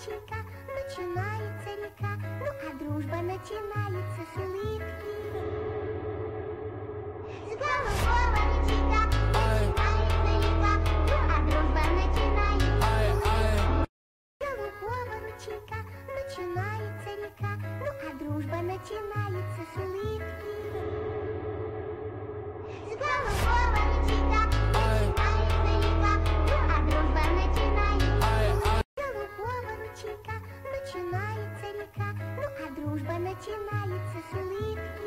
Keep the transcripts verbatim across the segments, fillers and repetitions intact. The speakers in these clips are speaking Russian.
ручейка начинается река, ну а дружба начинается с улыбки. С голубого ручейка начинается река, ну а дружба начинается. С голубого ручейка начинается река, ну а дружба начинается с улыбки. С голубого ручейка начинается река, ну а дружба начинается. С голубого ручейка начинается река, ну а дружба начинается с улыбки.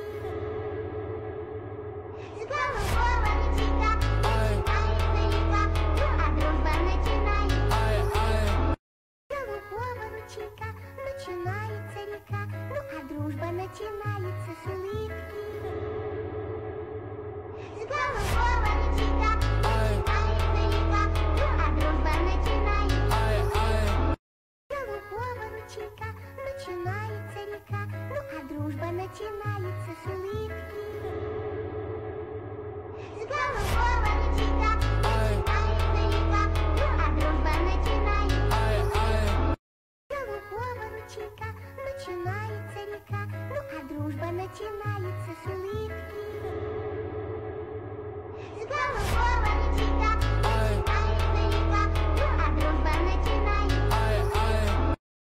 С голубого ручейка начинается река, ну а дружба начинается. С голубого ручейка начинается река, ну а дружба начинается с улыбки. С голубого ручейка начинается река, ну а дружба начинается. С голубого ручейка начинается река, ну а дружба начинается с улыбки.